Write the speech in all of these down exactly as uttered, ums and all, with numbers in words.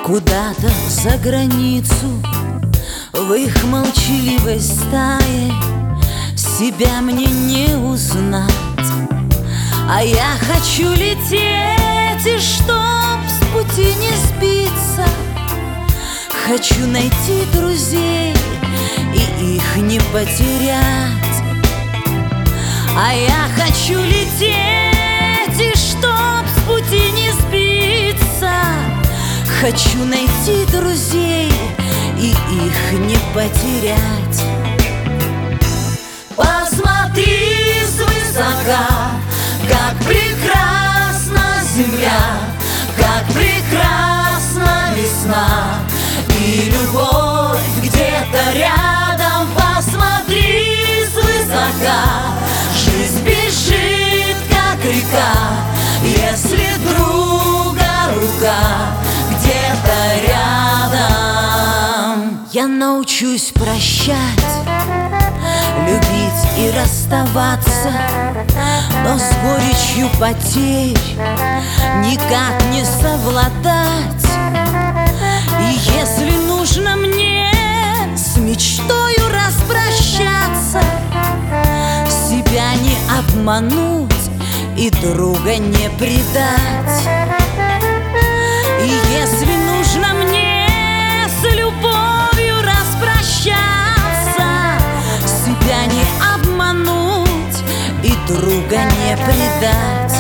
Куда-то за границу, в их молчаливой стае себя мне не узнать. А я хочу лететь, и чтоб с пути не сбиться, хочу найти друзей и их не потерять. А я хочу лететь, и чтоб с пути не сбиться, хочу найти друзей и их не потерять. Посмотри свысока, как прекрасна земля, как прекрасна весна и любовь где-то рядом. Посмотри свысока, жизнь бежит, как река, если друга рука где-то рядом. Я научусь прощать, любить и расставаться, но с горечью потерь никак не совладать. И если нужно мне с мечтою распрощаться, себя не обмануть и друга не предать. И если нужно мне с любовью распрощаться, себя не обмануть и друга не предать.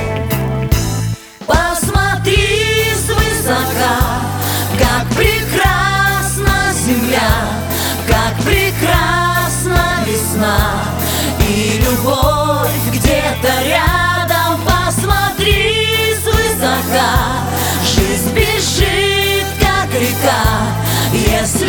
Посмотри свысока, как прекрасна земля, как прекрасна весна и любовь где-то рядом. Посмотри свысока, жизнь бежит, как река, если